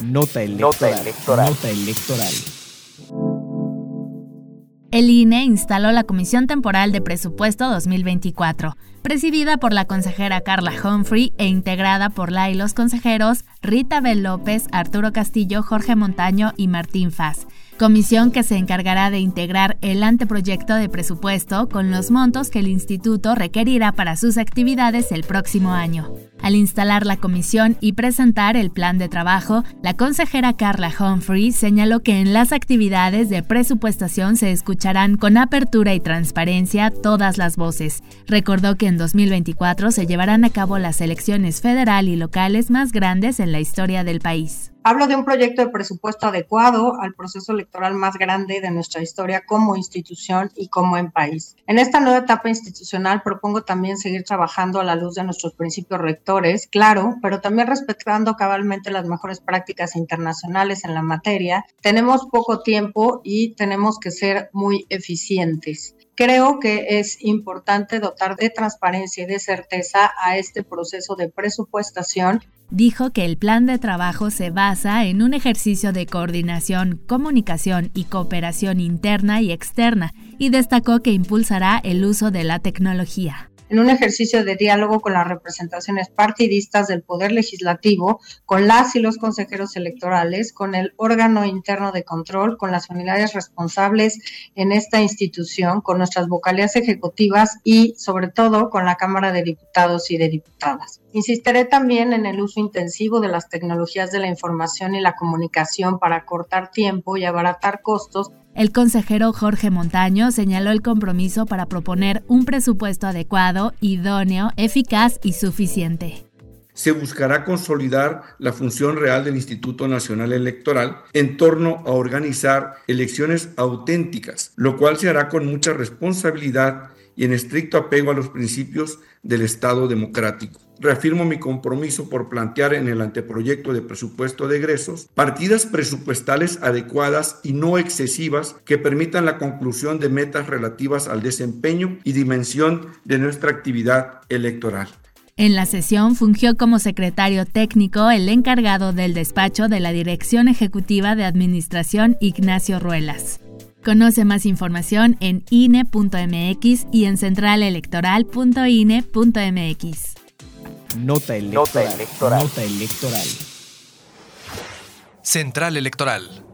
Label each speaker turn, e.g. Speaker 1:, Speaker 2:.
Speaker 1: Nota electoral. Nota electoral.
Speaker 2: El INE instaló la Comisión Temporal de Presupuesto 2024, presidida por la consejera Carla Humphrey e integrada por la y los consejeros Rita Bel López, Arturo Castillo, Jorge Montaño y Martín Faz. Comisión que se encargará de integrar el anteproyecto de presupuesto con los montos que el instituto requerirá para sus actividades el próximo año. Al instalar la comisión y presentar el plan de trabajo, la consejera Carla Humphrey señaló que en las actividades de presupuestación se escucharán con apertura y transparencia todas las voces. Recordó que en 2024 se llevarán a cabo las elecciones federal y locales más grandes en la historia del país.
Speaker 3: Hablo de un proyecto de presupuesto adecuado al proceso electoral más grande de nuestra historia como institución y como en país. En esta nueva etapa institucional propongo también seguir trabajando a la luz de nuestros principios rectores, claro, pero también respetando cabalmente las mejores prácticas internacionales en la materia. Tenemos poco tiempo y tenemos que ser muy eficientes. Creo que es importante dotar de transparencia y de certeza a este proceso de presupuestación.
Speaker 2: Dijo que el plan de trabajo se basa en un ejercicio de coordinación, comunicación y cooperación interna y externa, y destacó que impulsará el uso de la tecnología.
Speaker 3: En un ejercicio de diálogo con las representaciones partidistas del Poder Legislativo, con las y los consejeros electorales, con el órgano interno de control, con las unidades responsables en esta institución, con nuestras vocalías ejecutivas y, sobre todo, con la Cámara de Diputados y de Diputadas. Insistiré también en el uso intensivo de las tecnologías de la información y la comunicación para acortar tiempo y abaratar costos.
Speaker 2: El consejero Jorge Montaño señaló el compromiso para proponer un presupuesto adecuado, idóneo, eficaz y suficiente.
Speaker 4: Se buscará consolidar la función real del Instituto Nacional Electoral en torno a organizar elecciones auténticas, lo cual se hará con mucha responsabilidad y en estricto apego a los principios del Estado democrático. Reafirmo mi compromiso por plantear en el anteproyecto de presupuesto de egresos partidas presupuestales adecuadas y no excesivas que permitan la conclusión de metas relativas al desempeño y dimensión de nuestra actividad electoral.
Speaker 2: En la sesión fungió como secretario técnico el encargado del despacho de la Dirección Ejecutiva de Administración, Ignacio Ruelas. Conoce más información en INE.mx y en centralelectoral.ine.mx.
Speaker 1: Nota electoral. Nota electoral.
Speaker 5: Central Electoral.